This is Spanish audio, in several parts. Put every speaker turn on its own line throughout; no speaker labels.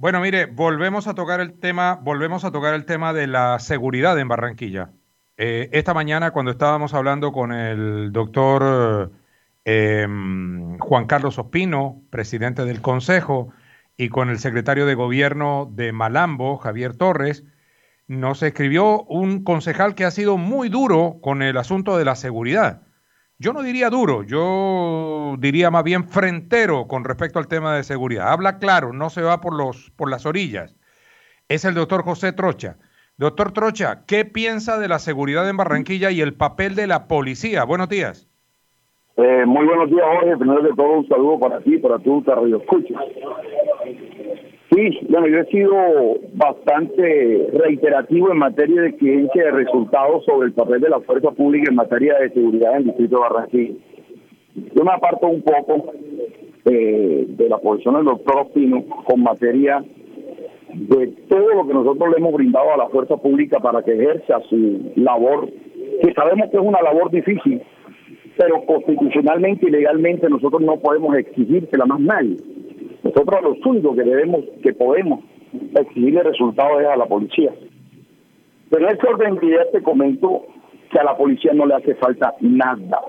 Bueno, mire, volvemos a tocar el tema de la seguridad en Barranquilla. Esta mañana, cuando estábamos hablando con el doctor Juan Carlos Ospino, presidente del Consejo, y con el secretario de Gobierno de Malambo, Javier Torres, nos escribió un concejal que ha sido muy duro con el asunto de la seguridad. Yo no diría duro, yo diría más bien frentero con respecto al tema de seguridad. Habla claro, no se va por las orillas. Es el doctor José Trocha. Doctor Trocha, ¿qué piensa de la seguridad en Barranquilla y el papel de la policía? Buenos días.
Muy buenos días, Jorge. Primero de todo, un saludo para ti, para tu radio escucha. Sí, bueno, yo he sido bastante reiterativo en materia de exigencia de resultados sobre el papel de la fuerza pública en materia de seguridad en el distrito de Barranquilla. Yo me aparto un poco de la posición del doctor Ospino con materia de todo lo que nosotros le hemos brindado a la fuerza pública para que ejerza su labor, que sabemos que es una labor difícil, pero constitucionalmente y legalmente nosotros no podemos exigírsela más nadie. Nosotros los únicos que podemos exigirle resultados es a la policía. Pero en este orden de ideas te comento que a la policía no le hace falta nada.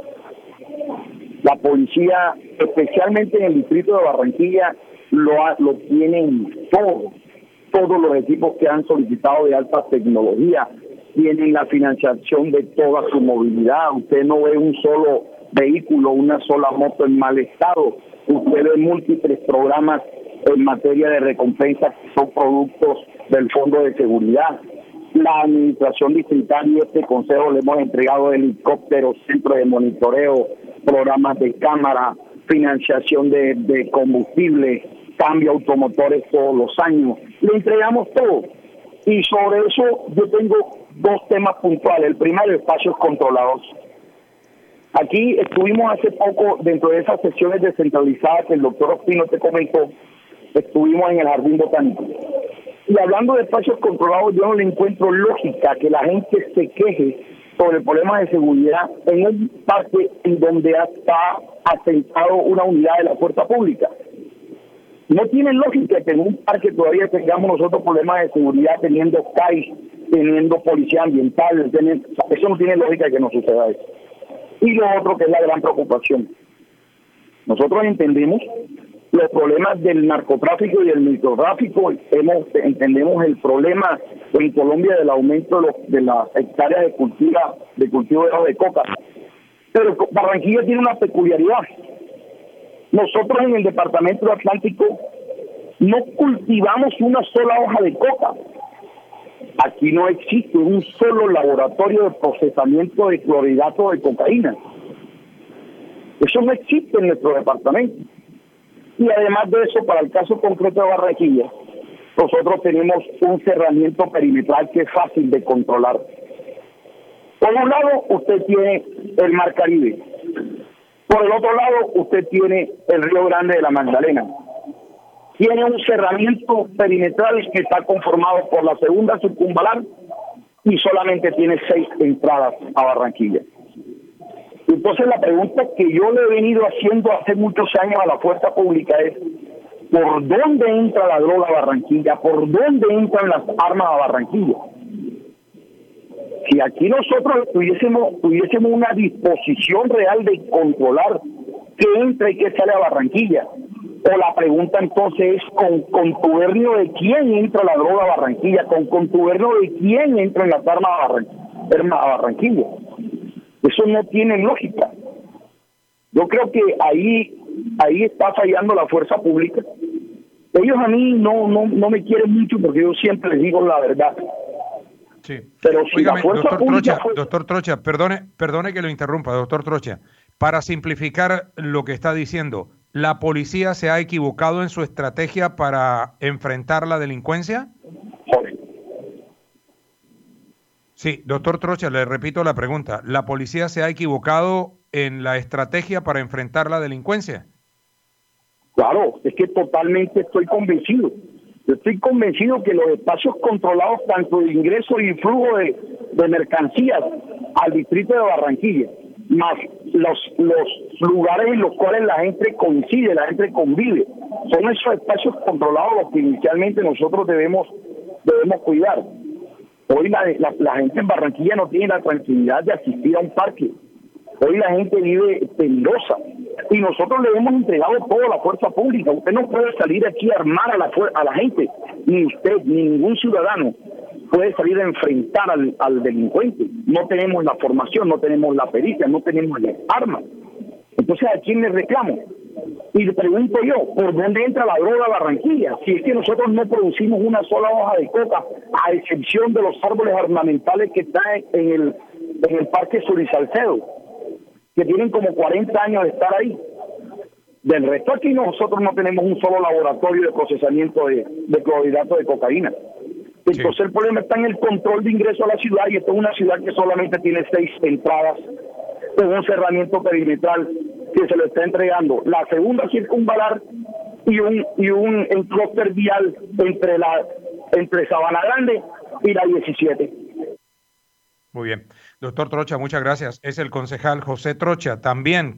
La policía, especialmente en el distrito de Barranquilla, lo tienen todos los equipos que han solicitado de alta tecnología, tienen la financiación de toda su movilidad. Usted no ve un solo vehículo, una sola moto en mal estado. Usted ve múltiples programas en materia de recompensas que son productos del Fondo de Seguridad. La administración distrital y este consejo le hemos entregado helicópteros, centros de monitoreo, programas de cámara, financiación de combustible, cambio automotores todos los años. Le entregamos todo. Y sobre eso yo tengo dos temas puntuales. El primero, espacios controlados. Aquí estuvimos hace poco, dentro de esas sesiones descentralizadas que el doctor Ospino te comentó, estuvimos en el Jardín Botánico. Y hablando de espacios controlados, yo no le encuentro lógica que la gente se queje sobre el problema de seguridad en un parque en donde está asentado una unidad de la fuerza pública. No tiene lógica que en un parque todavía tengamos nosotros problemas de seguridad teniendo CAI, teniendo policía ambiental. Eso no tiene lógica que nos suceda eso. Y lo otro que es la gran preocupación. Nosotros entendemos los problemas del narcotráfico y del microtráfico, entendemos el problema en Colombia del aumento de las hectáreas de cultivo de coca. Pero Barranquilla tiene una peculiaridad. Nosotros en el departamento del Atlántico no cultivamos una sola hoja de coca. Aquí no existe un solo laboratorio de procesamiento de clorhidrato de cocaína. Eso no existe en nuestro departamento. Y además de eso, para el caso concreto de Barranquilla, nosotros tenemos un cerramiento perimetral que es fácil de controlar. Por un lado, usted tiene el Mar Caribe. Por el otro lado, usted tiene el Río Grande de la Magdalena. Tiene un cerramiento perimetral que está conformado por la segunda circunvalar y solamente tiene 6 entradas a Barranquilla. Entonces la pregunta que yo le he venido haciendo hace muchos años a la fuerza pública es: ¿por dónde entra la droga a Barranquilla? ¿Por dónde entran las armas a Barranquilla? Si aquí nosotros tuviésemos una disposición real de controlar qué entra y qué sale a Barranquilla, o la pregunta entonces es: ¿con contubernio de quién entra la droga a Barranquilla? ¿Con contubernio de quién entran las armas a Barranquilla? Eso no tiene lógica. Yo creo que ahí está fallando la fuerza pública. Ellos a mí no me quieren mucho porque yo siempre les digo la verdad.
Sí.
Pero si
Óigame,
la fuerza pública
doctor Trocha, perdone que lo interrumpa, doctor Trocha. Para simplificar lo que está diciendo, ¿la policía se ha equivocado en su estrategia para enfrentar la delincuencia? Sí, doctor Trocha, le repito la pregunta. ¿La policía se ha equivocado en la estrategia para enfrentar la delincuencia?
Claro, es que totalmente estoy convencido. Yo estoy convencido que los espacios controlados, tanto de ingreso y flujo de mercancías al distrito de Barranquilla, más los lugares en los cuales la gente coincide, la gente convive. Son esos espacios controlados los que inicialmente nosotros debemos cuidar. Hoy la gente en Barranquilla no tiene la tranquilidad de asistir a un parque. Hoy la gente vive temerosa y nosotros le hemos entregado toda la fuerza pública. Usted no puede salir aquí a armar a la gente, ni usted, ni ningún ciudadano puede salir a enfrentar al delincuente. No tenemos la formación, no tenemos la pericia, no tenemos las armas. Entonces, ¿a quién le reclamo? Y le pregunto yo, ¿por dónde entra la droga a Barranquilla? Si es que nosotros no producimos una sola hoja de coca, a excepción de los árboles ornamentales que están en el Parque Sur y Salcedo, que tienen como 40 años de estar ahí. Del resto aquí nosotros no tenemos un solo laboratorio de procesamiento de clorhidrato de cocaína. Entonces sí. El problema está en el control de ingreso a la ciudad, y esto es una ciudad que solamente tiene 6 entradas con un cerramiento perimetral que se le está entregando la segunda circunvalar y un enclúster vial entre Sabana Grande y la 17.
Muy bien. Doctor Trocha, muchas gracias. Es el concejal José Trocha, también